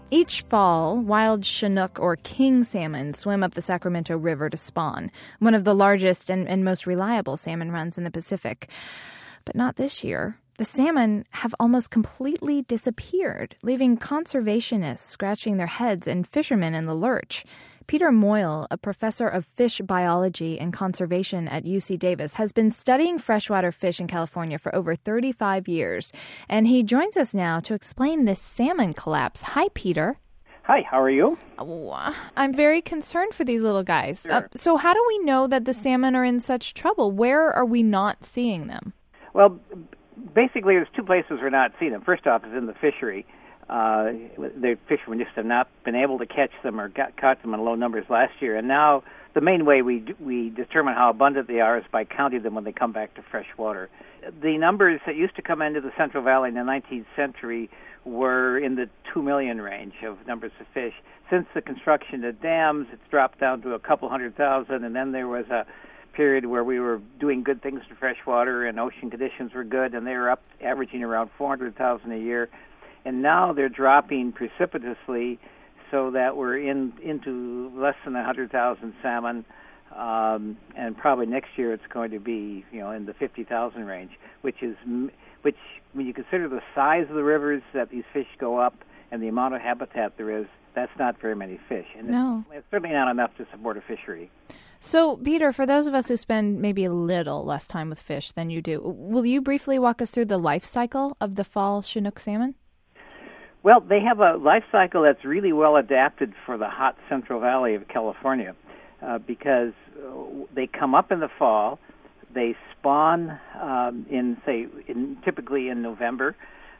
Each fall, wild Chinook or king salmon swim up the Sacramento River to spawn, one of the largest and most reliable salmon runs in the Pacific. But not this year. The salmon have almost completely disappeared, leaving conservationists scratching their heads and fishermen in the lurch. Peter Moyle, a professor of fish biology and conservation at UC Davis, has been studying freshwater fish in California for over 35 years. And he joins us now to explain this salmon collapse. Hi, Peter. Hi, how are you? Oh, I'm very concerned for these little guys. Sure. So how do we know that the salmon are in such trouble? Where are we not seeing them? Well, basically, there's two places we're not seeing them. First off is in the fishery. The fishermen just have not been able to catch them or caught them in low numbers last year. And now the main way we determine how abundant they are is by counting them when they come back to fresh water. The numbers that used to come into the Central Valley in the 19th century were in the 2 million range of numbers of fish. Since the construction of dams, it's dropped down to a couple 100,000, and then there was a period where we were doing good things in freshwater and ocean conditions were good, and they were up averaging around 400,000 a year. And now they're dropping precipitously so that we're into less than 100,000 salmon, and probably next year it's going to be in the 50,000 range, which when you consider the size of the rivers that these fish go up and the amount of habitat there is, that's not very many fish. And No. It's certainly not enough to support a fishery. So, Peter, for those of us who spend maybe a little less time with fish than you do, will you briefly walk us through the life cycle of the fall Chinook salmon? Well, they have a life cycle that's really well adapted for the hot Central Valley of California because they come up in the fall, they spawn typically in November.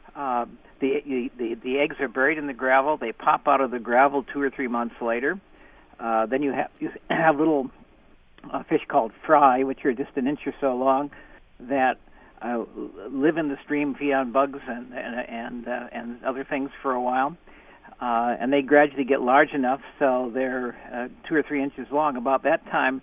The eggs are buried in the gravel. They pop out of the gravel 2 or 3 months later. Then you have little fish called fry, which are just an inch or so long, that live in the stream, feed on bugs and other things for a while, and they gradually get large enough so they're 2 or 3 inches long. About that time,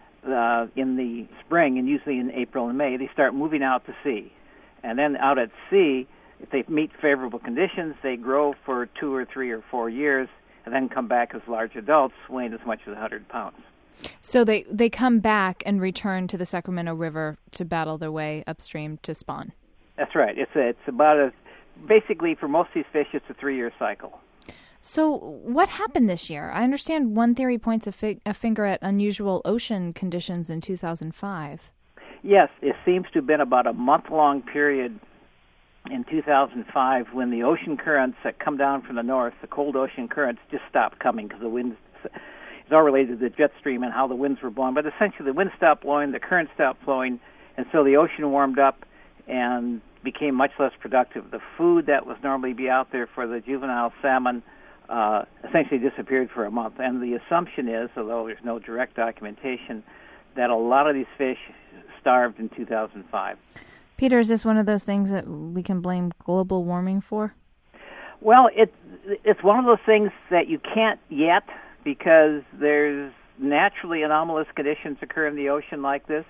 in the spring, and usually in April and May, they start moving out to sea, and then out at sea, if they meet favorable conditions, they grow for 2 or 3 or 4 years, and then come back as large adults, weighing as much as 100 pounds. So they come back and return to the Sacramento River to battle their way upstream to spawn. That's right. It's about basically for most of these fish, it's a 3-year cycle. So what happened this year? I understand one theory points a finger at unusual ocean conditions in 2005. Yes, it seems to have been about a month-long period in 2005 when the ocean currents that come down from the north, the cold ocean currents, just stopped coming because the winds. It's all related to the jet stream and how the winds were blowing. But essentially, the wind stopped blowing, the current stopped flowing, and so the ocean warmed up and became much less productive. The food that was normally be out there for the juvenile salmon essentially disappeared for a month. And the assumption is, although there's no direct documentation, that a lot of these fish starved in 2005. Peter, is this one of those things that we can blame global warming for? Well, it's one of those things that you can't yet, because there's naturally anomalous conditions occur in the ocean like this,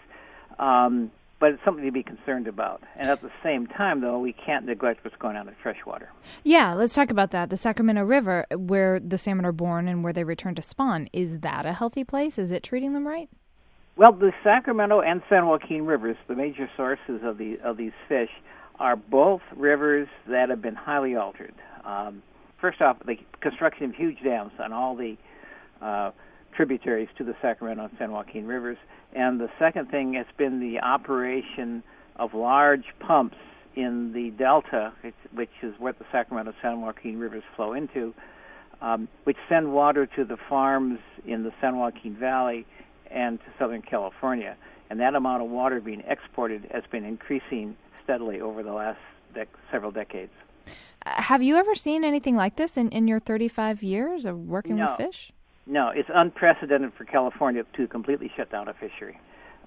but it's something to be concerned about. And at the same time, though, we can't neglect what's going on in freshwater. Yeah, let's talk about that. The Sacramento River, where the salmon are born and where they return to spawn, is that a healthy place? Is it treating them right? Well, the Sacramento and San Joaquin rivers, the major sources of these fish, are both rivers that have been highly altered. First off, the construction of huge dams on all the tributaries to the Sacramento and San Joaquin rivers. And the second thing has been the operation of large pumps in the delta, which is where the Sacramento and San Joaquin rivers flow into, which send water to the farms in the San Joaquin Valley and to Southern California. And that amount of water being exported has been increasing steadily over the last several decades. Have you ever seen anything like this in your 35 years of working with fish? No, it's unprecedented for California to completely shut down a fishery.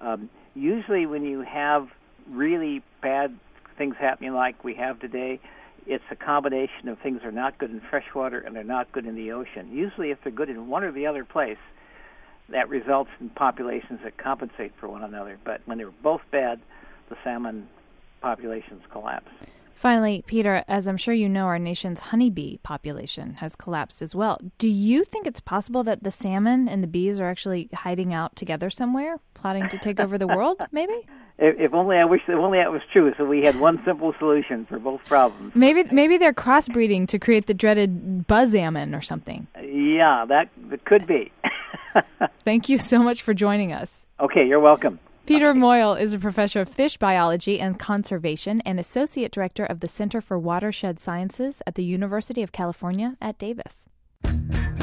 Usually when you have really bad things happening like we have today, it's a combination of things that are not good in freshwater and they're not good in the ocean. Usually if they're good in one or the other place, that results in populations that compensate for one another. But when they're both bad, the salmon populations collapse. Finally, Peter, as I'm sure you know, our nation's honeybee population has collapsed as well. Do you think it's possible that the salmon and the bees are actually hiding out together somewhere, plotting to take over the world, maybe? If only that was true, so we had one simple solution for both problems. Maybe they're crossbreeding to create the dreaded buzzammon or something. Yeah, that could be. Thank you so much for joining us. Okay, you're welcome. Peter Moyle is a professor of fish biology and conservation and associate director of the Center for Watershed Sciences at the University of California at Davis.